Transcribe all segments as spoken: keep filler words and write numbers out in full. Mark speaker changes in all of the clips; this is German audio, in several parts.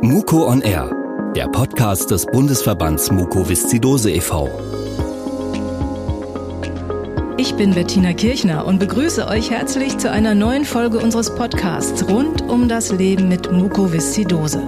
Speaker 1: Muko on Air, der Podcast des Bundesverbands Mukoviszidose e V
Speaker 2: Ich bin Bettina Kirchner und begrüße euch herzlich zu einer neuen Folge unseres Podcasts rund um das Leben mit Mukoviszidose.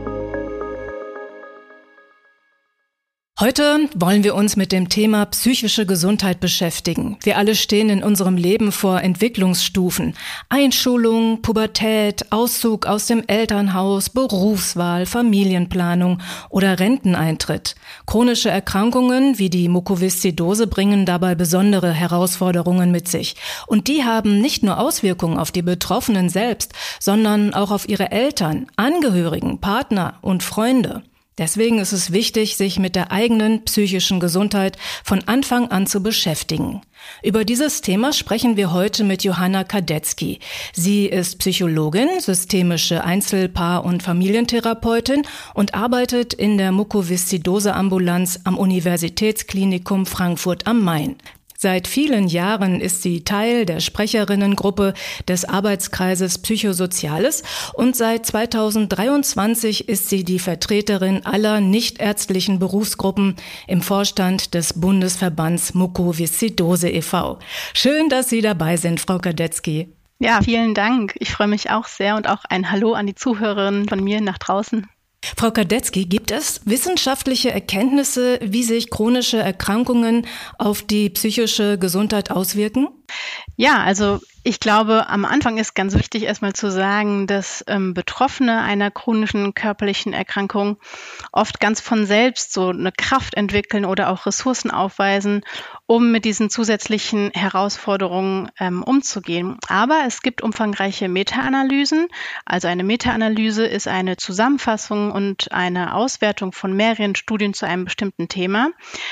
Speaker 2: Heute wollen wir uns mit dem Thema psychische Gesundheit beschäftigen. Wir alle stehen in unserem Leben vor Entwicklungsstufen. Einschulung, Pubertät, Auszug aus dem Elternhaus, Berufswahl, Familienplanung oder Renteneintritt. Chronische Erkrankungen wie die Mukoviszidose bringen dabei besondere Herausforderungen mit sich. Und die haben nicht nur Auswirkungen auf die Betroffenen selbst, sondern auch auf ihre Eltern, Angehörigen, Partner und Freunde. Deswegen ist es wichtig, sich mit der eigenen psychischen Gesundheit von Anfang an zu beschäftigen. Über dieses Thema sprechen wir heute mit Johanna Kadetzky. Sie ist Psychologin, systemische Einzel-, Paar- und Familientherapeutin und arbeitet in der Mukoviszidose-Ambulanz am Universitätsklinikum Frankfurt am Main. Seit vielen Jahren ist sie Teil der Sprecherinnengruppe des Arbeitskreises Psychosoziales und seit zweitausenddreiundzwanzig ist sie die Vertreterin aller nichtärztlichen Berufsgruppen im Vorstand des Bundesverbands Mukoviszidose e V Schön, dass Sie dabei sind, Frau Kadetzky.
Speaker 3: Ja, vielen Dank. Ich freue mich auch sehr und auch ein Hallo an die Zuhörerinnen von mir nach draußen.
Speaker 2: Frau Kadetzky, gibt es wissenschaftliche Erkenntnisse, wie sich chronische Erkrankungen auf die psychische Gesundheit auswirken?
Speaker 3: Ja, also ich glaube, am Anfang ist ganz wichtig, erstmal zu sagen, dass ähm, Betroffene einer chronischen körperlichen Erkrankung oft ganz von selbst so eine Kraft entwickeln oder auch Ressourcen aufweisen, um mit diesen zusätzlichen Herausforderungen ähm, umzugehen. Aber es gibt umfangreiche Meta-Analysen. Also eine Meta-Analyse ist eine Zusammenfassung und eine Auswertung von mehreren Studien zu einem bestimmten Thema.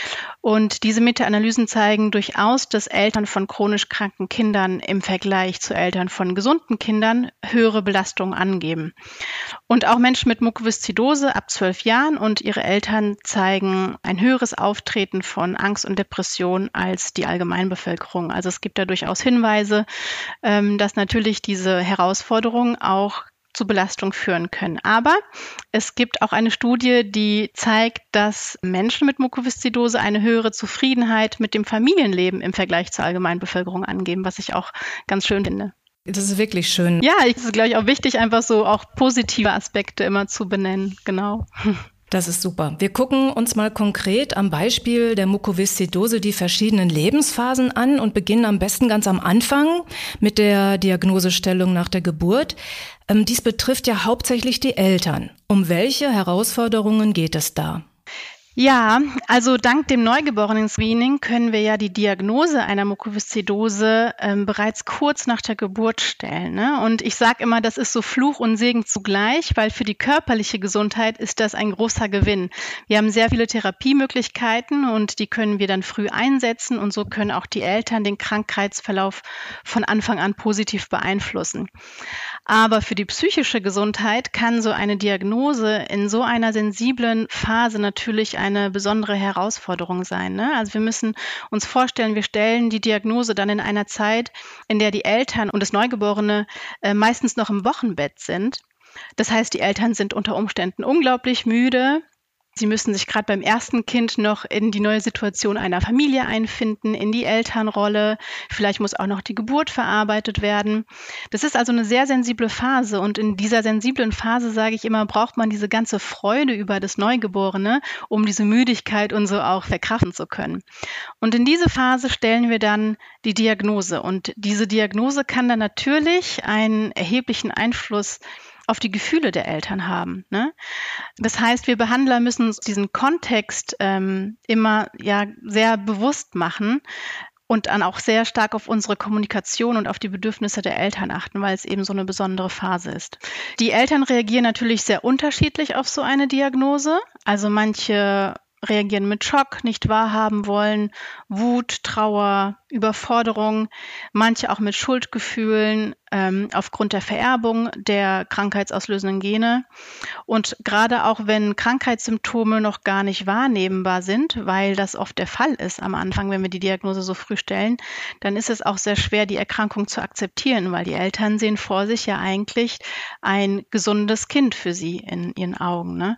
Speaker 3: Und diese Meta-Analysen zeigen durchaus, dass Eltern von chronisch kranken Kindern im Vergleich zu Eltern von gesunden Kindern höhere Belastungen angeben. Und auch Menschen mit Mukoviszidose ab zwölf Jahren und ihre Eltern zeigen ein höheres Auftreten von Angst und Depression als die Allgemeinbevölkerung. Also es gibt da durchaus Hinweise, dass natürlich diese Herausforderungen auch zu Belastung führen können. Aber es gibt auch eine Studie, die zeigt, dass Menschen mit Mukoviszidose eine höhere Zufriedenheit mit dem Familienleben im Vergleich zur Allgemeinbevölkerung angeben, was ich auch ganz schön finde.
Speaker 2: Das ist wirklich schön.
Speaker 3: Ja, es ist, glaube ich, auch wichtig, einfach so auch positive Aspekte immer zu benennen. Genau.
Speaker 2: Das ist super. Wir gucken uns mal konkret am Beispiel der Mukoviszidose die verschiedenen Lebensphasen an und beginnen am besten ganz am Anfang mit der Diagnosestellung nach der Geburt. Ähm, dies betrifft ja hauptsächlich die Eltern. Um welche Herausforderungen geht es da?
Speaker 3: Ja, also dank dem Neugeborenen-Screening können wir ja die Diagnose einer Mukoviszidose ähm, bereits kurz nach der Geburt stellen. Ne? Und ich sage immer, das ist so Fluch und Segen zugleich, weil für die körperliche Gesundheit ist das ein großer Gewinn. Wir haben sehr viele Therapiemöglichkeiten und die können wir dann früh einsetzen und so können auch die Eltern den Krankheitsverlauf von Anfang an positiv beeinflussen. Aber für die psychische Gesundheit kann so eine Diagnose in so einer sensiblen Phase natürlich eine besondere Herausforderung sein. Ne? Also wir müssen uns vorstellen, wir stellen die Diagnose dann in einer Zeit, in der die Eltern und das Neugeborene äh, meistens noch im Wochenbett sind. Das heißt, die Eltern sind unter Umständen unglaublich müde. Sie müssen sich gerade beim ersten Kind noch in die neue Situation einer Familie einfinden, in die Elternrolle. Vielleicht muss auch noch die Geburt verarbeitet werden. Das ist also eine sehr sensible Phase und in dieser sensiblen Phase, sage ich immer, braucht man diese ganze Freude über das Neugeborene, um diese Müdigkeit und so auch verkraften zu können. Und in diese Phase stellen wir dann die Diagnose und diese Diagnose kann dann natürlich einen erheblichen Einfluss auf die Gefühle der Eltern haben. Ne? Das heißt, wir Behandler müssen uns diesen Kontext ähm, immer ja sehr bewusst machen und dann auch sehr stark auf unsere Kommunikation und auf die Bedürfnisse der Eltern achten, weil es eben so eine besondere Phase ist. Die Eltern reagieren natürlich sehr unterschiedlich auf so eine Diagnose. Also manche reagieren mit Schock, nicht wahrhaben wollen, Wut, Trauer, Überforderung, manche auch mit Schuldgefühlen, ähm, aufgrund der Vererbung der krankheitsauslösenden Gene. Und gerade auch wenn Krankheitssymptome noch gar nicht wahrnehmbar sind, weil das oft der Fall ist am Anfang, wenn wir die Diagnose so früh stellen, dann ist es auch sehr schwer, die Erkrankung zu akzeptieren, weil die Eltern sehen vor sich ja eigentlich ein gesundes Kind für sie in ihren Augen, ne?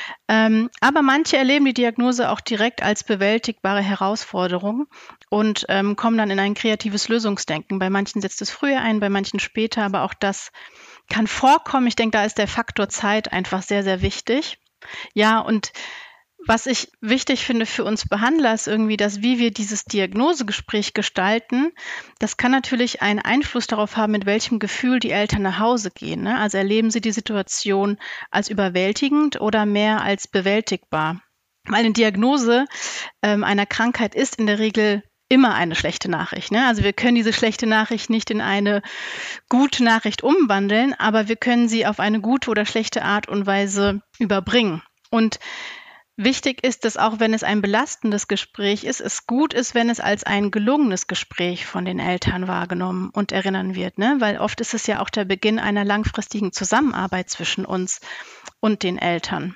Speaker 3: Ähm, aber manche erleben die Diagnose auch direkt als bewältigbare Herausforderung und ähm, kommen dann in ein kreatives Lösungsdenken. Bei manchen setzt es früher ein, bei manchen später, aber auch das kann vorkommen. Ich denke, da ist der Faktor Zeit einfach sehr, sehr wichtig. Ja, und was ich wichtig finde für uns Behandler ist irgendwie, dass wie wir dieses Diagnosegespräch gestalten, das kann natürlich einen Einfluss darauf haben, mit welchem Gefühl die Eltern nach Hause gehen, ne? Also erleben sie die Situation als überwältigend oder mehr als bewältigbar. Weil eine Diagnose ähm, einer Krankheit ist in der Regel immer eine schlechte Nachricht, ne? Also wir können diese schlechte Nachricht nicht in eine gute Nachricht umwandeln, aber wir können sie auf eine gute oder schlechte Art und Weise überbringen. Und wichtig ist, dass auch wenn es ein belastendes Gespräch ist, es gut ist, wenn es als ein gelungenes Gespräch von den Eltern wahrgenommen und erinnern wird, ne? Weil oft ist es ja auch der Beginn einer langfristigen Zusammenarbeit zwischen uns und den Eltern.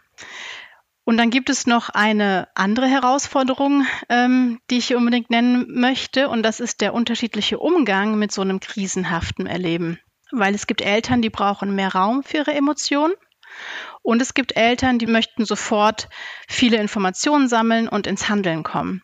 Speaker 3: Und dann gibt es noch eine andere Herausforderung, ähm, die ich hier unbedingt nennen möchte, und das ist der unterschiedliche Umgang mit so einem krisenhaften Erleben. Weil es gibt Eltern, die brauchen mehr Raum für ihre Emotionen. Und es gibt Eltern, die möchten sofort viele Informationen sammeln und ins Handeln kommen.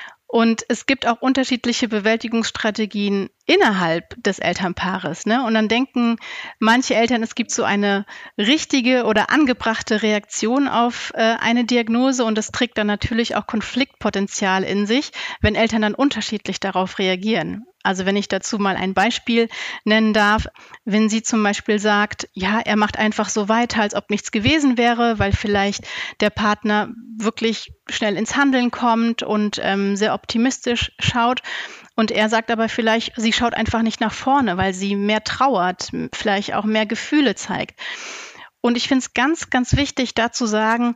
Speaker 3: Und es gibt auch unterschiedliche Bewältigungsstrategien innerhalb des Elternpaares, ne? Und dann denken manche Eltern, es gibt so eine richtige oder angebrachte Reaktion auf äh, eine Diagnose, und das trägt dann natürlich auch Konfliktpotenzial in sich, wenn Eltern dann unterschiedlich darauf reagieren. Also wenn ich dazu mal ein Beispiel nennen darf, wenn sie zum Beispiel sagt, ja, er macht einfach so weiter, als ob nichts gewesen wäre, weil vielleicht der Partner wirklich schnell ins Handeln kommt und ähm, sehr optimistisch schaut. Und er sagt aber vielleicht, sie schaut einfach nicht nach vorne, weil sie mehr trauert, vielleicht auch mehr Gefühle zeigt. Und ich finde es ganz, ganz wichtig, da zu sagen,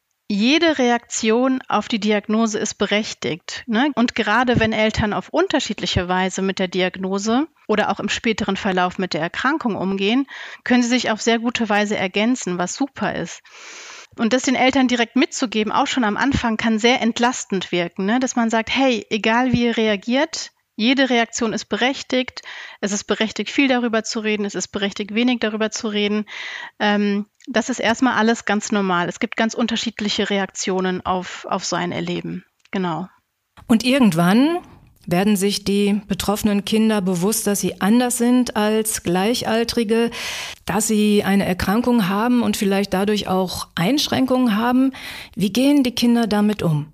Speaker 3: jede Reaktion auf die Diagnose ist berechtigt, ne? Und gerade wenn Eltern auf unterschiedliche Weise mit der Diagnose oder auch im späteren Verlauf mit der Erkrankung umgehen, können sie sich auf sehr gute Weise ergänzen, was super ist. Und das den Eltern direkt mitzugeben, auch schon am Anfang, kann sehr entlastend wirken, ne? Dass man sagt, hey, egal wie ihr reagiert, jede Reaktion ist berechtigt. Es ist berechtigt, viel darüber zu reden. Es ist berechtigt, wenig darüber zu reden. Ähm, das ist erstmal alles ganz normal. Es gibt ganz unterschiedliche Reaktionen auf, auf so ein Erleben. Genau.
Speaker 2: Und irgendwann werden sich die betroffenen Kinder bewusst, dass sie anders sind als Gleichaltrige, dass sie eine Erkrankung haben und vielleicht dadurch auch Einschränkungen haben. Wie gehen die Kinder damit um?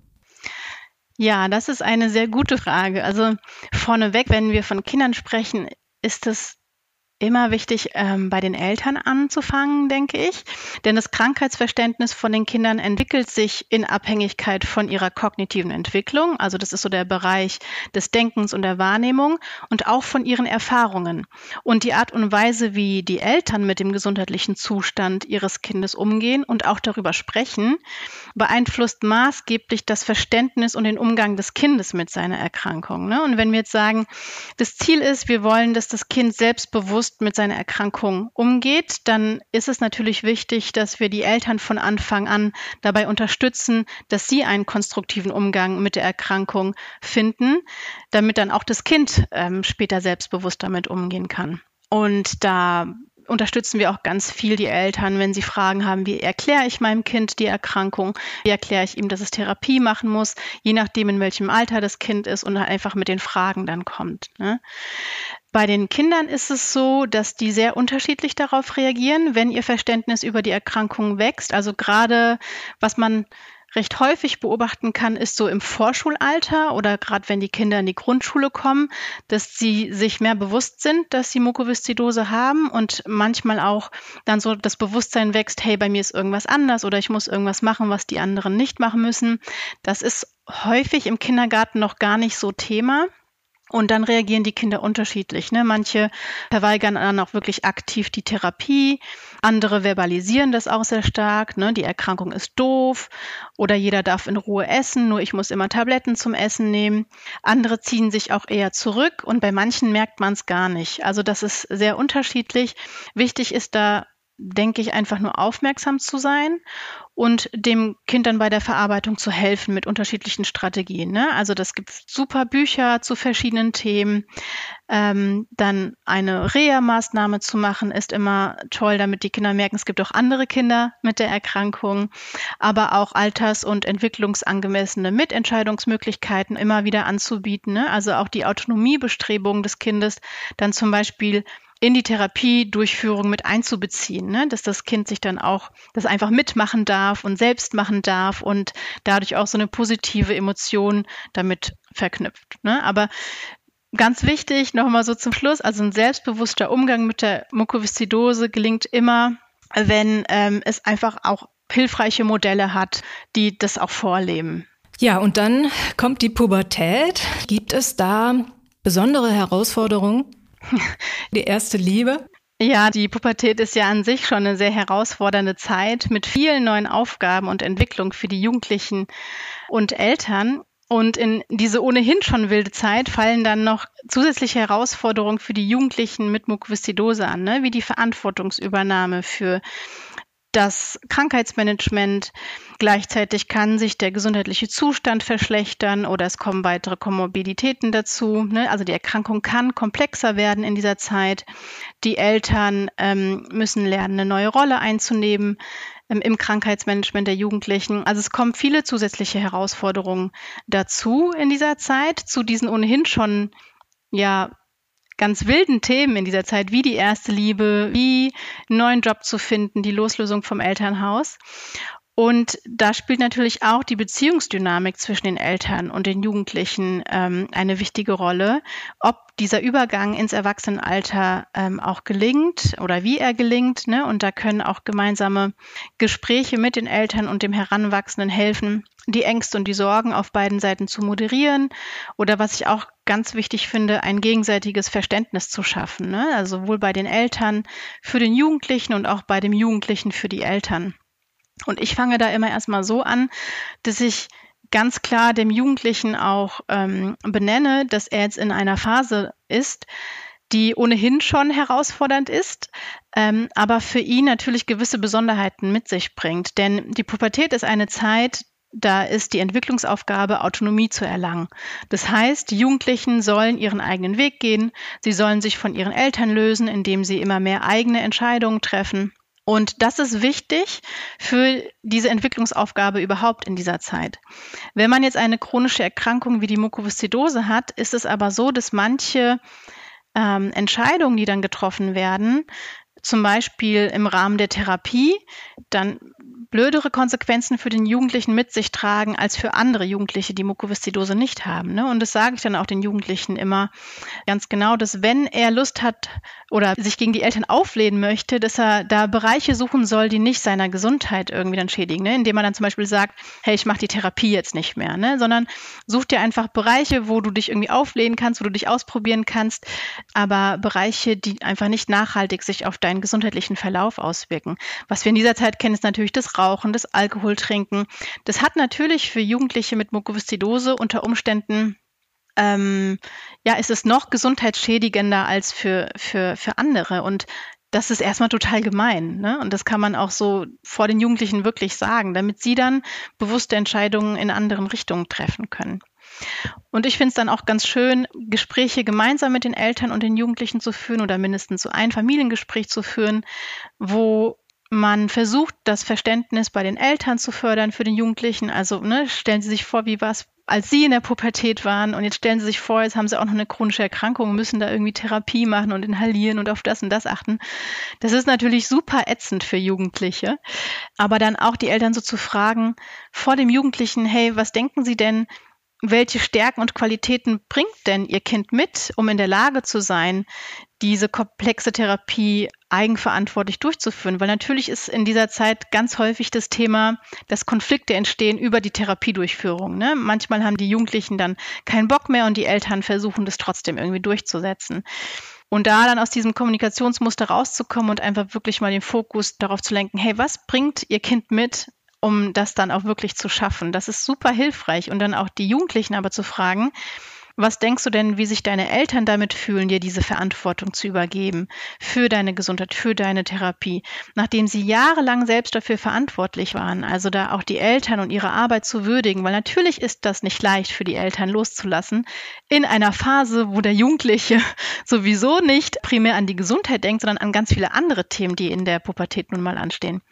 Speaker 3: Ja, das ist eine sehr gute Frage. Also vorneweg, wenn wir von Kindern sprechen, ist es immer wichtig, ähm, bei den Eltern anzufangen, denke ich. Denn das Krankheitsverständnis von den Kindern entwickelt sich in Abhängigkeit von ihrer kognitiven Entwicklung. Also das ist so der Bereich des Denkens und der Wahrnehmung, und auch von ihren Erfahrungen. Und die Art und Weise, wie die Eltern mit dem gesundheitlichen Zustand ihres Kindes umgehen und auch darüber sprechen, beeinflusst maßgeblich das Verständnis und den Umgang des Kindes mit seiner Erkrankung, ne? Und wenn wir jetzt sagen, das Ziel ist, wir wollen, dass das Kind selbstbewusst mit seiner Erkrankung umgeht, dann ist es natürlich wichtig, dass wir die Eltern von Anfang an dabei unterstützen, dass sie einen konstruktiven Umgang mit der Erkrankung finden, damit dann auch das Kind ähm, später selbstbewusst damit umgehen kann. Und da unterstützen wir auch ganz viel die Eltern, wenn sie Fragen haben, wie erkläre ich meinem Kind die Erkrankung, wie erkläre ich ihm, dass es Therapie machen muss, je nachdem, in welchem Alter das Kind ist, und einfach mit den Fragen dann kommt, ne? Bei den Kindern ist es so, dass die sehr unterschiedlich darauf reagieren, wenn ihr Verständnis über die Erkrankung wächst. Also gerade, was man recht häufig beobachten kann, ist so im Vorschulalter oder gerade wenn die Kinder in die Grundschule kommen, dass sie sich mehr bewusst sind, dass sie Mukoviszidose haben, und manchmal auch dann so das Bewusstsein wächst, hey, bei mir ist irgendwas anders oder ich muss irgendwas machen, was die anderen nicht machen müssen. Das ist häufig im Kindergarten noch gar nicht so Thema. Und dann reagieren die Kinder unterschiedlich. Ne? Manche verweigern dann auch wirklich aktiv die Therapie. Andere verbalisieren das auch sehr stark. Ne? Die Erkrankung ist doof oder jeder darf in Ruhe essen, nur ich muss immer Tabletten zum Essen nehmen. Andere ziehen sich auch eher zurück und bei manchen merkt man es gar nicht. Also das ist sehr unterschiedlich. Wichtig ist da, denke ich, einfach nur aufmerksam zu sein und dem Kind dann bei der Verarbeitung zu helfen mit unterschiedlichen Strategien. Ne? Also das gibt super Bücher zu verschiedenen Themen. Ähm, dann eine Reha-Maßnahme zu machen, ist immer toll, damit die Kinder merken, es gibt auch andere Kinder mit der Erkrankung, aber auch alters- und entwicklungsangemessene Mitentscheidungsmöglichkeiten immer wieder anzubieten. Ne? Also auch die Autonomiebestrebungen des Kindes dann zum Beispiel in die Therapiedurchführung mit einzubeziehen, ne? Dass das Kind sich dann auch das einfach mitmachen darf und selbst machen darf und dadurch auch so eine positive Emotion damit verknüpft. Ne? Aber ganz wichtig, nochmal so zum Schluss, also ein selbstbewusster Umgang mit der Mukoviszidose gelingt immer, wenn ähm, es einfach auch hilfreiche Modelle hat, die das auch vorleben.
Speaker 2: Ja, und dann kommt die Pubertät. Gibt es da besondere Herausforderungen? Die erste Liebe?
Speaker 3: Ja, die Pubertät ist ja an sich schon eine sehr herausfordernde Zeit mit vielen neuen Aufgaben und Entwicklung für die Jugendlichen und Eltern. Und in diese ohnehin schon wilde Zeit fallen dann noch zusätzliche Herausforderungen für die Jugendlichen mit Mukoviszidose an, ne? Wie die Verantwortungsübernahme für das Krankheitsmanagement. Gleichzeitig kann sich der gesundheitliche Zustand verschlechtern oder es kommen weitere Komorbiditäten dazu. Ne? Also die Erkrankung kann komplexer werden in dieser Zeit. Die Eltern ähm, müssen lernen, eine neue Rolle einzunehmen ähm, im Krankheitsmanagement der Jugendlichen. Also es kommen viele zusätzliche Herausforderungen dazu in dieser Zeit, zu diesen ohnehin schon ja ganz wilden Themen in dieser Zeit, wie die erste Liebe, wie einen neuen Job zu finden, die Loslösung vom Elternhaus. Und da spielt natürlich auch die Beziehungsdynamik zwischen den Eltern und den Jugendlichen ähm, eine wichtige Rolle, ob dieser Übergang ins Erwachsenenalter ähm, auch gelingt oder wie er gelingt. Ne? Und da können auch gemeinsame Gespräche mit den Eltern und dem Heranwachsenden helfen, die Ängste und die Sorgen auf beiden Seiten zu moderieren oder was ich auch ganz wichtig finde, ein gegenseitiges Verständnis zu schaffen. Ne? Also sowohl bei den Eltern für den Jugendlichen und auch bei dem Jugendlichen für die Eltern. Und ich fange da immer erstmal so an, dass ich ganz klar dem Jugendlichen auch ähm, benenne, dass er jetzt in einer Phase ist, die ohnehin schon herausfordernd ist, ähm, aber für ihn natürlich gewisse Besonderheiten mit sich bringt. Denn die Pubertät ist eine Zeit, da ist die Entwicklungsaufgabe, Autonomie zu erlangen. Das heißt, die Jugendlichen sollen ihren eigenen Weg gehen, sie sollen sich von ihren Eltern lösen, indem sie immer mehr eigene Entscheidungen treffen. Und das ist wichtig für diese Entwicklungsaufgabe überhaupt in dieser Zeit. Wenn man jetzt eine chronische Erkrankung wie die Mukoviszidose hat, ist es aber so, dass manche ähm, Entscheidungen, die dann getroffen werden, zum Beispiel im Rahmen der Therapie, dann blödere Konsequenzen für den Jugendlichen mit sich tragen als für andere Jugendliche, die Mukoviszidose nicht haben. Ne? Und das sage ich dann auch den Jugendlichen immer ganz genau, dass wenn er Lust hat oder sich gegen die Eltern auflehnen möchte, dass er da Bereiche suchen soll, die nicht seiner Gesundheit irgendwie dann schädigen. Ne? Indem man dann zum Beispiel sagt, hey, ich mache die Therapie jetzt nicht mehr, ne? Sondern such dir einfach Bereiche, wo du dich irgendwie auflehnen kannst, wo du dich ausprobieren kannst, aber Bereiche, die einfach nicht nachhaltig sich auf deinen gesundheitlichen Verlauf auswirken. Was wir in dieser Zeit kennen, ist natürlich das Rauchen, das Alkoholtrinken. Das hat natürlich für Jugendliche mit Mukoviszidose unter Umständen, ähm, ja, ist es noch gesundheitsschädigender als für, für, für andere. Und das ist erstmal total gemein, ne? Und das kann man auch so vor den Jugendlichen wirklich sagen, damit sie dann bewusste Entscheidungen in anderen Richtungen treffen können. Und ich finde es dann auch ganz schön, Gespräche gemeinsam mit den Eltern und den Jugendlichen zu führen oder mindestens so ein Familiengespräch zu führen, wo man versucht, das Verständnis bei den Eltern zu fördern für den Jugendlichen. Also ne, stellen Sie sich vor, wie war es, als Sie in der Pubertät waren und jetzt stellen Sie sich vor, jetzt haben Sie auch noch eine chronische Erkrankung, müssen da irgendwie Therapie machen und inhalieren und auf das und das achten. Das ist natürlich super ätzend für Jugendliche. Aber dann auch die Eltern so zu fragen vor dem Jugendlichen, hey, was denken Sie denn, welche Stärken und Qualitäten bringt denn Ihr Kind mit, um in der Lage zu sein, diese komplexe Therapie eigenverantwortlich durchzuführen. Weil natürlich ist in dieser Zeit ganz häufig das Thema, dass Konflikte entstehen über die Therapiedurchführung. Ne? Manchmal haben die Jugendlichen dann keinen Bock mehr und die Eltern versuchen das trotzdem irgendwie durchzusetzen. Und da dann aus diesem Kommunikationsmuster rauszukommen und einfach wirklich mal den Fokus darauf zu lenken, hey, was bringt Ihr Kind mit, um das dann auch wirklich zu schaffen? Das ist super hilfreich. Und dann auch die Jugendlichen aber zu fragen, was denkst du denn, wie sich deine Eltern damit fühlen, dir diese Verantwortung zu übergeben für deine Gesundheit, für deine Therapie, nachdem sie jahrelang selbst dafür verantwortlich waren, also da auch die Eltern und ihre Arbeit zu würdigen, weil natürlich ist das nicht leicht für die Eltern loszulassen in einer Phase, wo der Jugendliche sowieso nicht primär an die Gesundheit denkt, sondern an ganz viele andere Themen, die in der Pubertät nun mal anstehen.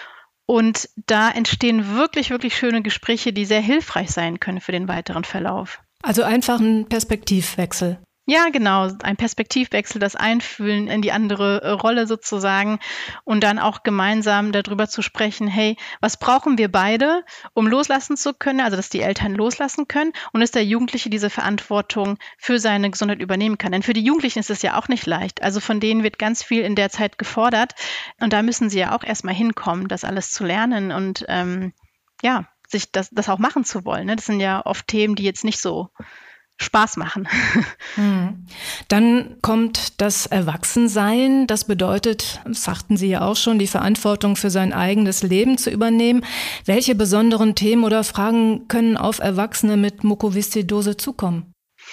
Speaker 3: Und da entstehen wirklich, wirklich schöne Gespräche, die sehr hilfreich sein können für den weiteren Verlauf.
Speaker 2: Also einfach ein Perspektivwechsel.
Speaker 3: Ja, genau, ein Perspektivwechsel, das Einfühlen in die andere Rolle sozusagen und dann auch gemeinsam darüber zu sprechen, hey, was brauchen wir beide, um loslassen zu können, also dass die Eltern loslassen können und dass der Jugendliche diese Verantwortung für seine Gesundheit übernehmen kann. Denn für die Jugendlichen ist es ja auch nicht leicht. Also von denen wird ganz viel in der Zeit gefordert und da müssen sie ja auch erstmal hinkommen, das alles zu lernen und ähm, ja, sich das, das auch machen zu wollen. Ne? Das sind ja oft Themen, die jetzt nicht so Spaß machen.
Speaker 2: Hm. Dann kommt das Erwachsensein. Das bedeutet, das sagten Sie ja auch schon, die Verantwortung für sein eigenes Leben zu übernehmen. Welche besonderen Themen oder Fragen können auf Erwachsene mit Mukoviszidose zukommen?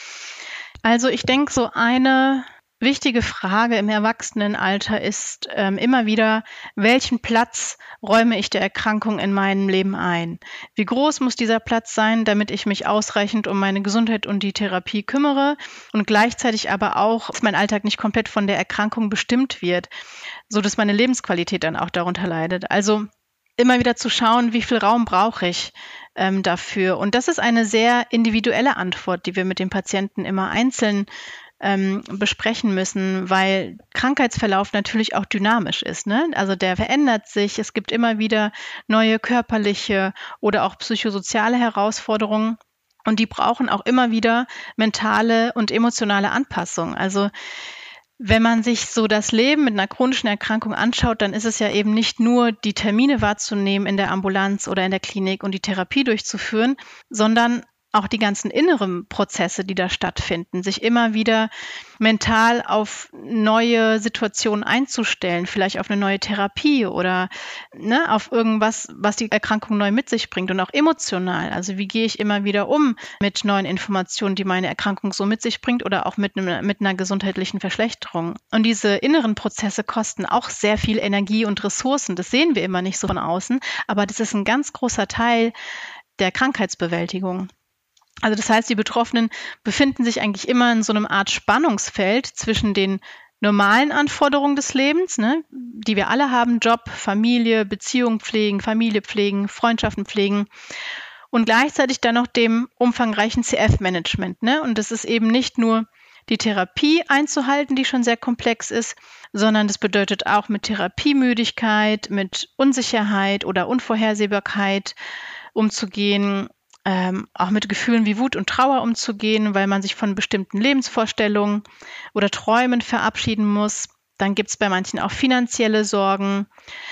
Speaker 3: Also ich denke, so eine wichtige Frage im Erwachsenenalter ist ähm, immer wieder, welchen Platz räume ich der Erkrankung in meinem Leben ein? Wie groß muss dieser Platz sein, damit ich mich ausreichend um meine Gesundheit und die Therapie kümmere und gleichzeitig aber auch, dass mein Alltag nicht komplett von der Erkrankung bestimmt wird, so dass meine Lebensqualität dann auch darunter leidet. Also immer wieder zu schauen, wie viel Raum brauche ich ähm, dafür? Und das ist eine sehr individuelle Antwort, die wir mit dem Patienten immer einzeln ähm, besprechen müssen, weil Krankheitsverlauf natürlich auch dynamisch ist, ne? Also der verändert sich. Es gibt immer wieder neue körperliche oder auch psychosoziale Herausforderungen. Und die brauchen auch immer wieder mentale und emotionale Anpassung. Also wenn man sich so das Leben mit einer chronischen Erkrankung anschaut, dann ist es ja eben nicht nur die Termine wahrzunehmen in der Ambulanz oder in der Klinik und die Therapie durchzuführen, sondern auch die ganzen inneren Prozesse, die da stattfinden, sich immer wieder mental auf neue Situationen einzustellen, vielleicht auf eine neue Therapie oder ne, auf irgendwas, was die Erkrankung neu mit sich bringt und auch emotional. Also wie gehe ich immer wieder um mit neuen Informationen, die meine Erkrankung so mit sich bringt oder auch mit, einem, mit einer gesundheitlichen Verschlechterung. Und diese inneren Prozesse kosten auch sehr viel Energie und Ressourcen. Das sehen wir immer nicht so von außen, aber das ist ein ganz großer Teil der Krankheitsbewältigung. Also das heißt, die Betroffenen befinden sich eigentlich immer in so einem Art Spannungsfeld zwischen den normalen Anforderungen des Lebens, ne, die wir alle haben, Job, Familie, Beziehung pflegen, Familie pflegen, Freundschaften pflegen und gleichzeitig dann noch dem umfangreichen C F-Management. Ne? Und das ist eben nicht nur die Therapie einzuhalten, die schon sehr komplex ist, sondern das bedeutet auch mit Therapiemüdigkeit, mit Unsicherheit oder Unvorhersehbarkeit umzugehen, Ähm, auch mit Gefühlen wie Wut und Trauer umzugehen, weil man sich von bestimmten Lebensvorstellungen oder Träumen verabschieden muss. Dann gibt es bei manchen auch finanzielle Sorgen,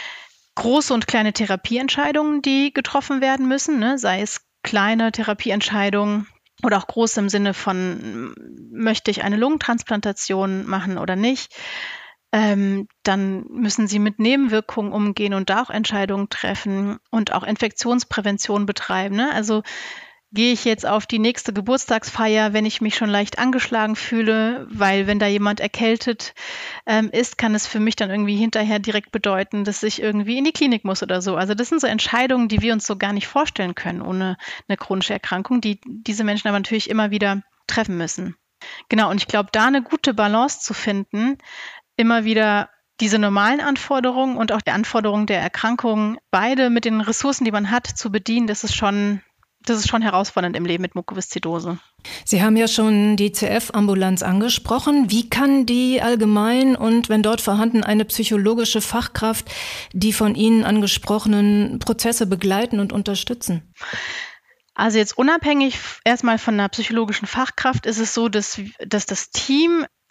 Speaker 3: große und kleine Therapieentscheidungen, die getroffen werden müssen, ne? Sei es kleine Therapieentscheidungen oder auch groß im Sinne von, möchte ich eine Lungentransplantation machen oder nicht. Ähm, dann müssen sie mit Nebenwirkungen umgehen und da auch Entscheidungen treffen und auch Infektionsprävention betreiben. Ne? Also gehe ich jetzt auf die nächste Geburtstagsfeier, wenn ich mich schon leicht angeschlagen fühle, weil wenn da jemand erkältet ähm, ist, kann es für mich dann irgendwie hinterher direkt bedeuten, dass ich irgendwie in die Klinik muss oder so. Also das sind so Entscheidungen, die wir uns so gar nicht vorstellen können ohne eine chronische Erkrankung, die diese Menschen aber natürlich immer wieder treffen müssen. Genau, und ich glaube, da eine gute Balance zu finden, immer wieder diese normalen Anforderungen und auch die Anforderungen der Erkrankung, beide mit den Ressourcen, die man hat, zu bedienen, das ist schon, das ist schon herausfordernd im Leben mit Mukoviszidose.
Speaker 2: Sie haben ja schon die C F-Ambulanz angesprochen. Wie kann die allgemein und wenn dort vorhanden eine psychologische Fachkraft die von Ihnen angesprochenen Prozesse begleiten und unterstützen?
Speaker 3: Also jetzt unabhängig erstmal von einer psychologischen Fachkraft ist es so, dass, dass das Team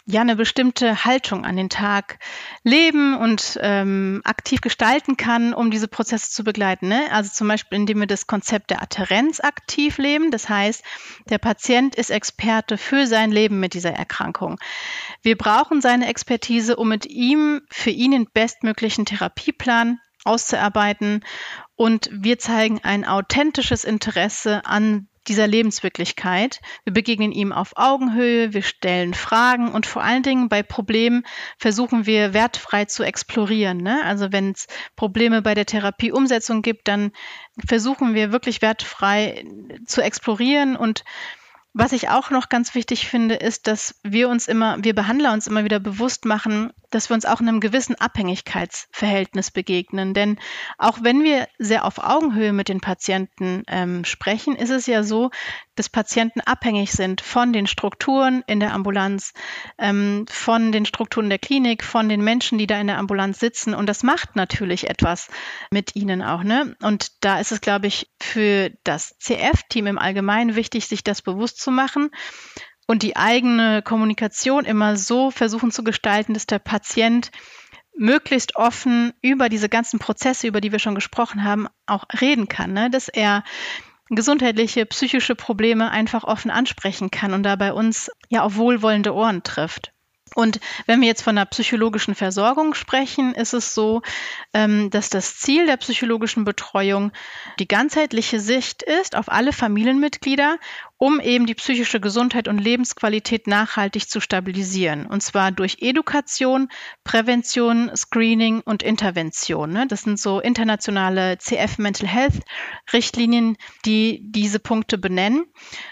Speaker 3: ja eine bestimmte Haltung an den Tag leben und ähm, aktiv gestalten kann, um diese Prozesse zu begleiten. Ne? Also zum Beispiel, indem wir das Konzept der Adhärenz aktiv leben. Das heißt, der Patient ist Experte für sein Leben mit dieser Erkrankung. Wir brauchen seine Expertise, um mit ihm für ihn den bestmöglichen Therapieplan auszuarbeiten. Und wir zeigen ein authentisches Interesse an dieser Lebenswirklichkeit. Wir begegnen ihm auf Augenhöhe, wir stellen Fragen und vor allen Dingen bei Problemen versuchen wir wertfrei zu explorieren. Ne? Also wenn es Probleme bei der Therapieumsetzung gibt, dann versuchen wir wirklich wertfrei zu explorieren. Und was ich auch noch ganz wichtig finde, ist, dass wir uns immer, wir Behandler uns immer wieder bewusst machen, dass wir uns auch in einem gewissen Abhängigkeitsverhältnis begegnen. Denn auch wenn wir sehr auf Augenhöhe mit den Patienten ähm, sprechen, ist es ja so, dass Patienten abhängig sind von den Strukturen in der Ambulanz, ähm, von den Strukturen der Klinik, von den Menschen, die da in der Ambulanz sitzen. Und das macht natürlich etwas mit ihnen auch. Ne? Und da ist es, glaube ich, für das C F-Team im Allgemeinen wichtig, sich das bewusst zu machen und die eigene Kommunikation immer so versuchen zu gestalten, dass der Patient möglichst offen über diese ganzen Prozesse, über die wir schon gesprochen haben, auch reden kann, ne? Dass er gesundheitliche, psychische Probleme einfach offen ansprechen kann und da bei uns ja auf wohlwollende Ohren trifft. Und wenn wir jetzt von der psychologischen Versorgung sprechen, ist es so, dass das Ziel der psychologischen Betreuung die ganzheitliche Sicht ist auf alle Familienmitglieder, um eben die psychische Gesundheit und Lebensqualität nachhaltig zu stabilisieren. Und zwar durch Education, Prävention, Screening und Intervention. Das sind so internationale C F Mental Health Richtlinien, die diese Punkte benennen.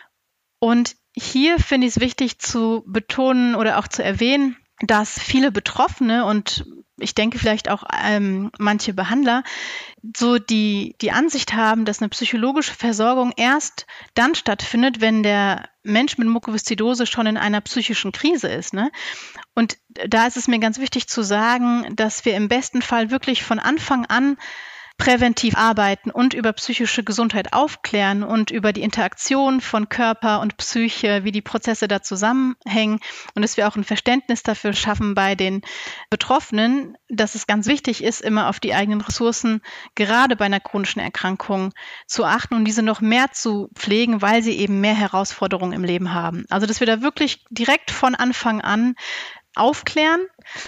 Speaker 3: Und hier finde ich es wichtig zu betonen oder auch zu erwähnen, dass viele Betroffene und ich denke vielleicht auch ähm, manche Behandler so die, die Ansicht haben, dass eine psychologische Versorgung erst dann stattfindet, wenn der Mensch mit Mukoviszidose schon in einer psychischen Krise ist. Ne? Und da ist es mir ganz wichtig zu sagen, dass wir im besten Fall wirklich von Anfang an präventiv arbeiten und über psychische Gesundheit aufklären und über die Interaktion von Körper und Psyche, wie die Prozesse da zusammenhängen und dass wir auch ein Verständnis dafür schaffen bei den Betroffenen, dass es ganz wichtig ist, immer auf die eigenen Ressourcen, gerade bei einer chronischen Erkrankung, zu achten und diese noch mehr zu pflegen, weil sie eben mehr Herausforderungen im Leben haben. Also dass wir da wirklich direkt von Anfang an aufklären,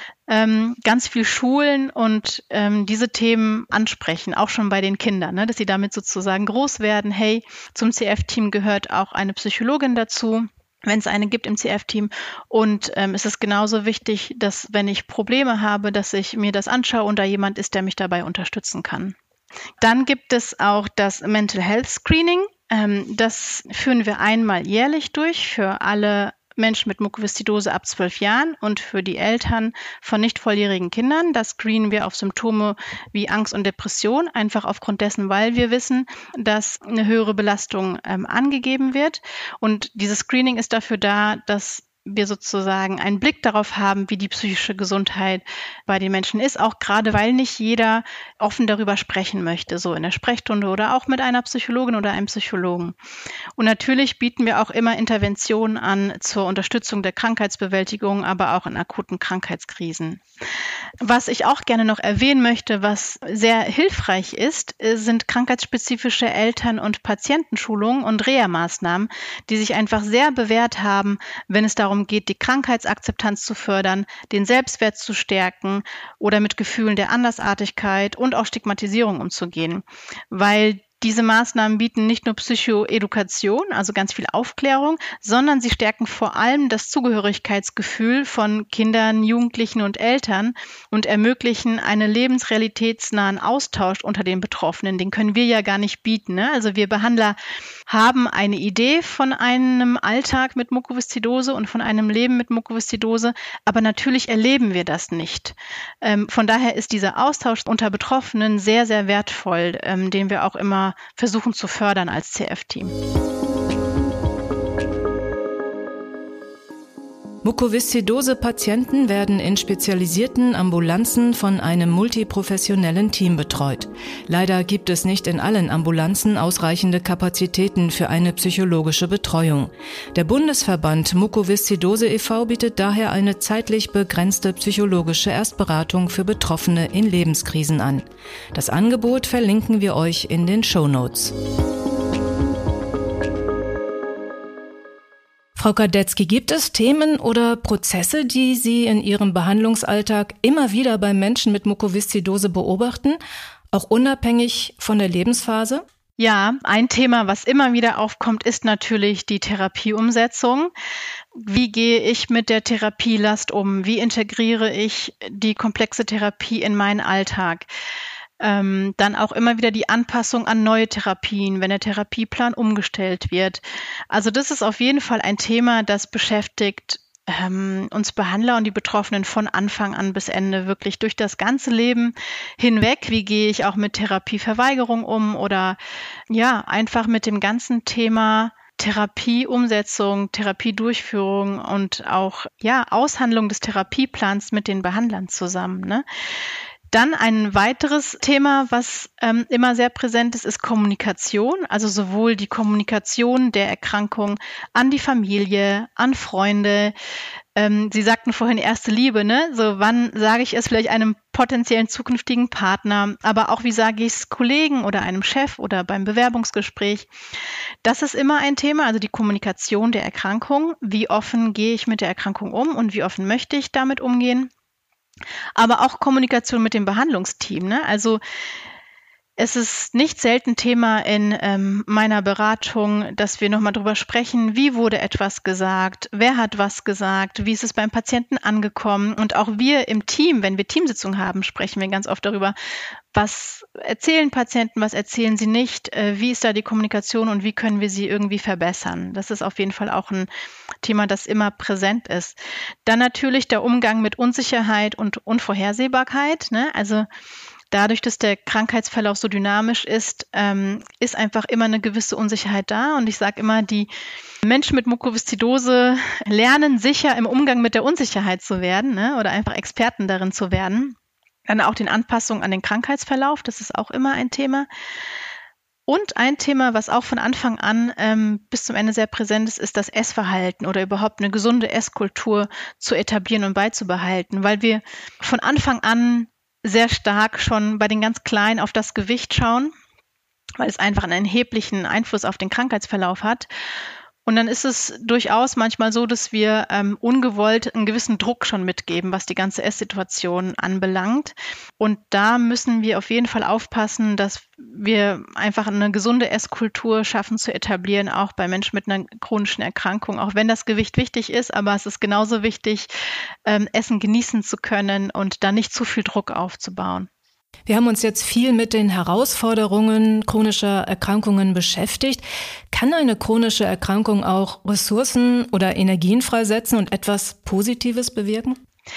Speaker 3: ähm, ganz viel schulen und ähm, diese Themen ansprechen, auch schon bei den Kindern, ne, dass sie damit sozusagen groß werden. Hey, zum C F-Team gehört auch eine Psychologin dazu, wenn es eine gibt im C F-Team. Und ähm, es ist genauso wichtig, dass wenn ich Probleme habe, dass ich mir das anschaue und da jemand ist, der mich dabei unterstützen kann. Dann gibt es auch das Mental Health Screening. Ähm, das führen wir einmal jährlich durch für alle Menschen mit Mukoviszidose ab zwölf Jahren und für die Eltern von nicht volljährigen Kindern. Das screenen wir auf Symptome wie Angst und Depression, einfach aufgrund dessen, weil wir wissen, dass eine höhere Belastung ähm, angegeben wird. Und dieses Screening ist dafür da, dass wir sozusagen einen Blick darauf haben, wie die psychische Gesundheit bei den Menschen ist, auch gerade weil nicht jeder offen darüber sprechen möchte, so in der Sprechstunde oder auch mit einer Psychologin oder einem Psychologen. Und natürlich bieten wir auch immer Interventionen an zur Unterstützung der Krankheitsbewältigung, aber auch in akuten Krankheitskrisen. Was ich auch gerne noch erwähnen möchte, was sehr hilfreich ist, sind krankheitsspezifische Eltern- und Patientenschulungen und Reha-Maßnahmen, die sich einfach sehr bewährt haben, wenn es darum geht, die Krankheitsakzeptanz zu fördern, den Selbstwert zu stärken oder mit Gefühlen der Andersartigkeit und auch Stigmatisierung umzugehen. Weil diese Maßnahmen bieten nicht nur Psychoedukation, also ganz viel Aufklärung, sondern sie stärken vor allem das Zugehörigkeitsgefühl von Kindern, Jugendlichen und Eltern und ermöglichen einen lebensrealitätsnahen Austausch unter den Betroffenen. Den können wir ja gar nicht bieten. Ne? Also wir Behandler haben eine Idee von einem Alltag mit Mukoviszidose und von einem Leben mit Mukoviszidose, aber natürlich erleben wir das nicht. Ähm, von daher ist dieser Austausch unter Betroffenen sehr, sehr wertvoll, ähm, den wir auch immer versuchen zu fördern als C F-Team.
Speaker 2: Mukoviszidose-Patienten werden in spezialisierten Ambulanzen von einem multiprofessionellen Team betreut. Leider gibt es nicht in allen Ambulanzen ausreichende Kapazitäten für eine psychologische Betreuung. Der Bundesverband Mukoviszidose e V bietet daher eine zeitlich begrenzte psychologische Erstberatung für Betroffene in Lebenskrisen an. Das Angebot verlinken wir euch in den Shownotes. Frau Kadetzky, gibt es Themen oder Prozesse, die Sie in Ihrem Behandlungsalltag immer wieder bei Menschen mit Mukoviszidose beobachten, auch unabhängig von der Lebensphase?
Speaker 3: Ja, ein Thema, was immer wieder aufkommt, ist natürlich die Therapieumsetzung. Wie gehe ich mit der Therapielast um? Wie integriere ich die komplexe Therapie in meinen Alltag? Ähm, dann auch immer wieder die Anpassung an neue Therapien, wenn der Therapieplan umgestellt wird. Also das ist auf jeden Fall ein Thema, das beschäftigt ähm, uns Behandler und die Betroffenen von Anfang an bis Ende, wirklich durch das ganze Leben hinweg. Wie gehe ich auch mit Therapieverweigerung um oder ja, einfach mit dem ganzen Thema Therapieumsetzung, Therapiedurchführung und auch ja Aushandlung des Therapieplans mit den Behandlern zusammen, ne? Dann ein weiteres Thema, was ähm, immer sehr präsent ist, ist Kommunikation. Also sowohl die Kommunikation der Erkrankung an die Familie, an Freunde. Ähm, Sie sagten vorhin erste Liebe, ne? So, wann sage ich es vielleicht einem potenziellen zukünftigen Partner, aber auch wie sage ich es Kollegen oder einem Chef oder beim Bewerbungsgespräch. Das ist immer ein Thema, also die Kommunikation der Erkrankung. Wie offen gehe ich mit der Erkrankung um und wie offen möchte ich damit umgehen? Aber auch Kommunikation mit dem Behandlungsteam, ne? Also es ist nicht selten Thema in ähm, meiner Beratung, dass wir nochmal drüber sprechen, wie wurde etwas gesagt, wer hat was gesagt, wie ist es beim Patienten angekommen. Und auch wir im Team, wenn wir Teamsitzungen haben, sprechen wir ganz oft darüber, was erzählen Patienten, was erzählen sie nicht, äh, wie ist da die Kommunikation und wie können wir sie irgendwie verbessern. Das ist auf jeden Fall auch ein Thema, das immer präsent ist. Dann natürlich der Umgang mit Unsicherheit und Unvorhersehbarkeit, ne? Also dadurch, dass der Krankheitsverlauf so dynamisch ist, ähm, ist einfach immer eine gewisse Unsicherheit da. Und ich sage immer, die Menschen mit Mukoviszidose lernen sicher im Umgang mit der Unsicherheit zu werden, ne? Oder einfach Experten darin zu werden. Dann auch den Anpassungen an den Krankheitsverlauf, das ist auch immer ein Thema. Und ein Thema, was auch von Anfang an ähm, bis zum Ende sehr präsent ist, ist das Essverhalten oder überhaupt eine gesunde Esskultur zu etablieren und beizubehalten, weil wir von Anfang an sehr stark schon bei den ganz Kleinen auf das Gewicht schauen, weil es einfach einen erheblichen Einfluss auf den Krankheitsverlauf hat. Und dann ist es durchaus manchmal so, dass wir ähm, ungewollt einen gewissen Druck schon mitgeben, was die ganze Esssituation anbelangt. Und da müssen wir auf jeden Fall aufpassen, dass wir einfach eine gesunde Esskultur schaffen zu etablieren, auch bei Menschen mit einer chronischen Erkrankung. Auch wenn das Gewicht wichtig ist, aber es ist genauso wichtig, ähm, Essen genießen zu können und da nicht zu viel Druck aufzubauen.
Speaker 2: Wir haben uns jetzt viel mit den Herausforderungen chronischer Erkrankungen beschäftigt. Kann eine chronische Erkrankung auch Ressourcen oder Energien freisetzen und etwas Positives bewirken?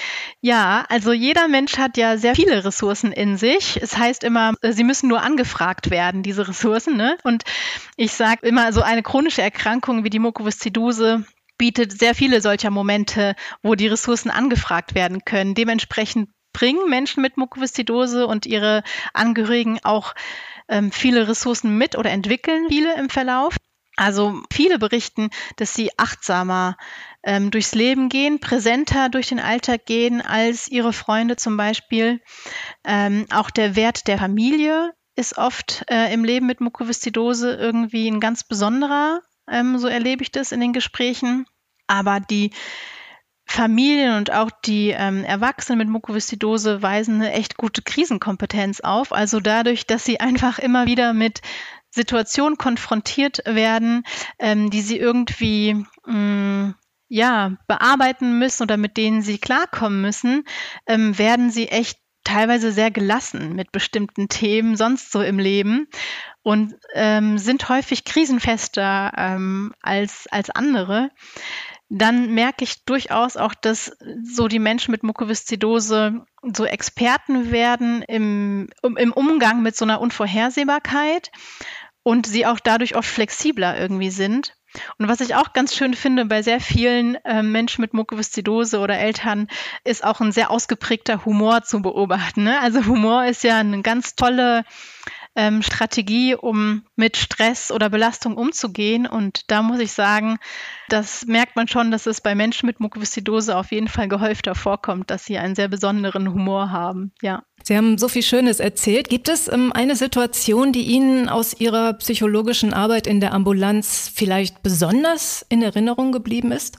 Speaker 3: Ja, also jeder Mensch hat ja sehr viele Ressourcen in sich. Es heißt immer, sie müssen nur angefragt werden, diese Ressourcen, ne? Und ich sage immer, so eine chronische Erkrankung wie die Mukoviszidose bietet sehr viele solcher Momente, wo die Ressourcen angefragt werden können. Dementsprechend bringen Menschen mit Mukoviszidose und ihre Angehörigen auch ähm, viele Ressourcen mit oder entwickeln viele im Verlauf. Also viele berichten, dass sie achtsamer ähm, durchs Leben gehen, präsenter durch den Alltag gehen als ihre Freunde zum Beispiel. Ähm, auch der Wert der Familie ist oft äh, im Leben mit Mukoviszidose irgendwie ein ganz besonderer, ähm, so erlebe ich das in den Gesprächen. Aber die Familien und auch die ähm, Erwachsenen mit Mukoviszidose weisen eine echt gute Krisenkompetenz auf. Also dadurch, dass sie einfach immer wieder mit Situationen konfrontiert werden, ähm, die sie irgendwie mh, ja bearbeiten müssen oder mit denen sie klarkommen müssen, ähm, werden sie echt teilweise sehr gelassen mit bestimmten Themen sonst so im Leben und ähm, sind häufig krisenfester ähm, als als andere. Dann merke ich durchaus auch, dass so die Menschen mit Mukoviszidose so Experten werden im, im Umgang mit so einer Unvorhersehbarkeit und sie auch dadurch oft flexibler irgendwie sind. Und was ich auch ganz schön finde bei sehr vielen äh, Menschen mit Mukoviszidose oder Eltern, ist auch ein sehr ausgeprägter Humor zu beobachten. Ne? Also Humor ist ja eine ganz tolle ähm, Strategie, um mit Stress oder Belastung umzugehen. Und da muss ich sagen, das merkt man schon, dass es bei Menschen mit Mukoviszidose auf jeden Fall gehäufter vorkommt, dass sie einen sehr besonderen Humor haben. Ja.
Speaker 2: Sie haben so viel Schönes erzählt. Gibt es ähm, eine Situation, die Ihnen aus Ihrer psychologischen Arbeit in der Ambulanz vielleicht besonders in Erinnerung geblieben ist?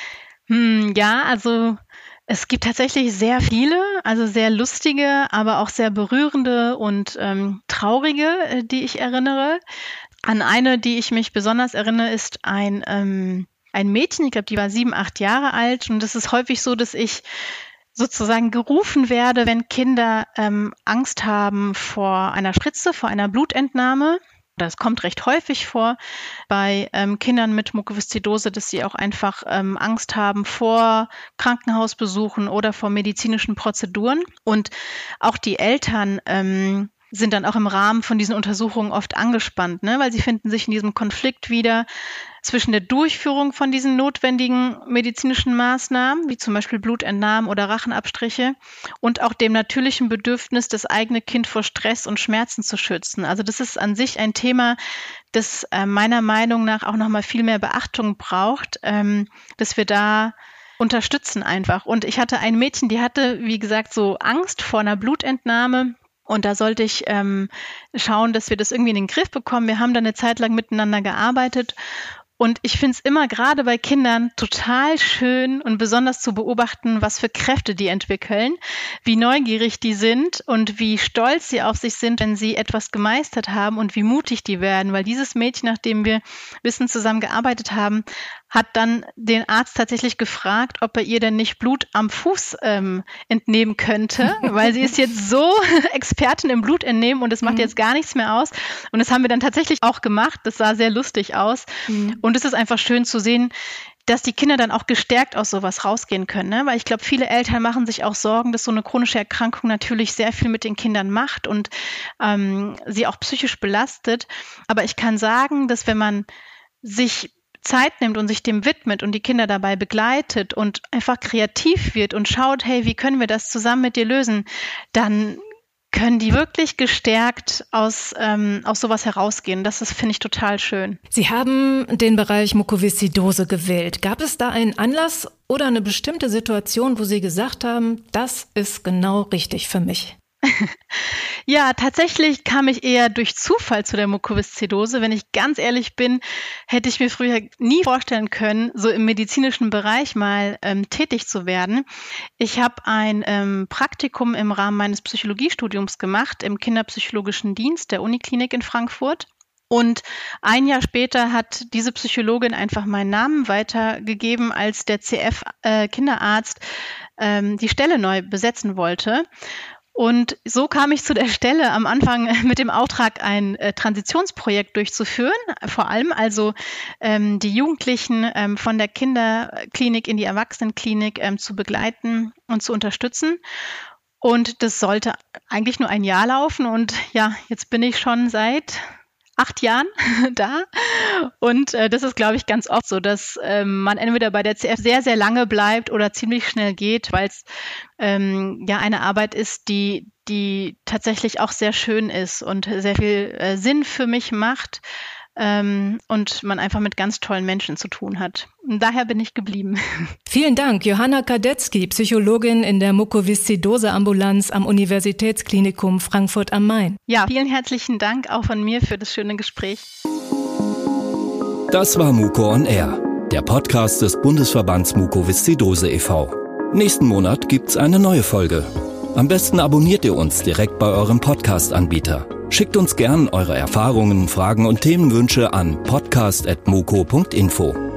Speaker 3: Hm, ja, also es gibt tatsächlich sehr viele, also sehr lustige, aber auch sehr berührende und ähm, traurige, äh, die ich erinnere. An eine, die ich mich besonders erinnere, ist ein, ähm, ein Mädchen, ich glaube, die war sieben, acht Jahre alt. Und es ist häufig so, dass ich sozusagen gerufen werde, wenn Kinder ähm, Angst haben vor einer Spritze, vor einer Blutentnahme. Das kommt recht häufig vor bei ähm, Kindern mit Mukoviszidose, dass sie auch einfach ähm, Angst haben vor Krankenhausbesuchen oder vor medizinischen Prozeduren. Und auch die Eltern ähm, sind dann auch im Rahmen von diesen Untersuchungen oft angespannt, ne? Weil sie finden sich in diesem Konflikt wieder zwischen der Durchführung von diesen notwendigen medizinischen Maßnahmen, wie zum Beispiel Blutentnahmen oder Rachenabstriche, und auch dem natürlichen Bedürfnis, das eigene Kind vor Stress und Schmerzen zu schützen. Also das ist an sich ein Thema, das äh, meiner Meinung nach auch nochmal viel mehr Beachtung braucht, ähm, dass wir da unterstützen einfach. Und ich hatte ein Mädchen, die hatte, wie gesagt, so Angst vor einer Blutentnahme. Und da sollte ich ähm, schauen, dass wir das irgendwie in den Griff bekommen. Wir haben da eine Zeit lang miteinander gearbeitet. Und ich finde es immer gerade bei Kindern total schön und besonders zu beobachten, was für Kräfte die entwickeln, wie neugierig die sind und wie stolz sie auf sich sind, wenn sie etwas gemeistert haben und wie mutig die werden. Weil dieses Mädchen, nachdem wir ein bisschen zusammen gearbeitet haben, hat dann den Arzt tatsächlich gefragt, ob er ihr denn nicht Blut am Fuß ähm, entnehmen könnte, weil sie ist jetzt so Expertin im Blutentnehmen und das macht mhm. jetzt gar nichts mehr aus. Und das haben wir dann tatsächlich auch gemacht. Das sah sehr lustig aus. Mhm. Und es ist einfach schön zu sehen, dass die Kinder dann auch gestärkt aus sowas rausgehen können. Ne? Weil ich glaube, viele Eltern machen sich auch Sorgen, dass so eine chronische Erkrankung natürlich sehr viel mit den Kindern macht und ähm, sie auch psychisch belastet. Aber ich kann sagen, dass wenn man sich Zeit nimmt und sich dem widmet und die Kinder dabei begleitet und einfach kreativ wird und schaut, hey, wie können wir das zusammen mit dir lösen, dann können die wirklich gestärkt aus, ähm, aus sowas herausgehen. Das ist, finde ich, total schön.
Speaker 2: Sie haben den Bereich Mukoviszidose gewählt. Gab es da einen Anlass oder eine bestimmte Situation, wo Sie gesagt haben, das ist genau richtig für mich?
Speaker 3: Ja, tatsächlich kam ich eher durch Zufall zu der Mukoviszidose. Wenn ich ganz ehrlich bin, hätte ich mir früher nie vorstellen können, so im medizinischen Bereich mal ähm, tätig zu werden. Ich habe ein ähm, Praktikum im Rahmen meines Psychologiestudiums gemacht im Kinderpsychologischen Dienst der Uniklinik in Frankfurt. Und ein Jahr später hat diese Psychologin einfach meinen Namen weitergegeben, als der C F-Kinderarzt äh, ähm, die Stelle neu besetzen wollte. Und so kam ich zu der Stelle am Anfang mit dem Auftrag, ein äh, Transitionsprojekt durchzuführen, vor allem also ähm, die Jugendlichen ähm, von der Kinderklinik in die Erwachsenenklinik ähm, zu begleiten und zu unterstützen. Und das sollte eigentlich nur ein Jahr laufen und ja, jetzt bin ich schon seit acht Jahren da und äh, das ist, glaube ich, ganz oft so, dass ähm, man entweder bei der C F sehr, sehr lange bleibt oder ziemlich schnell geht, weil es ähm, ja eine Arbeit ist, die, die tatsächlich auch sehr schön ist und sehr viel äh, Sinn für mich macht ähm, und man einfach mit ganz tollen Menschen zu tun hat. Und daher bin ich geblieben.
Speaker 2: Vielen Dank, Johanna Kadetzky, Psychologin in der Mukoviszidose-Ambulanz am Universitätsklinikum Frankfurt am Main.
Speaker 3: Ja, vielen herzlichen Dank auch von mir für das schöne Gespräch.
Speaker 1: Das war Muko on Air, der Podcast des Bundesverbands Mukoviszidose e V Nächsten Monat gibt's eine neue Folge. Am besten abonniert ihr uns direkt bei eurem Podcast-Anbieter. Schickt uns gern eure Erfahrungen, Fragen und Themenwünsche an podcast at muko punkt info.